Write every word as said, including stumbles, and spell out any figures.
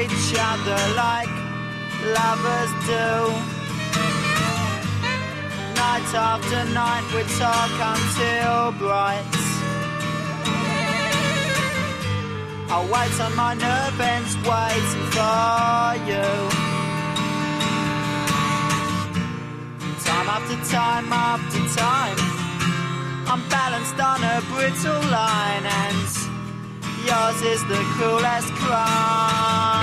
each other like lovers do. Night after night we talk until bright. I wait on my nerve ends waiting for you. Time after time after time, I'm balanced on a brittle line, and yours is the cruelest crime.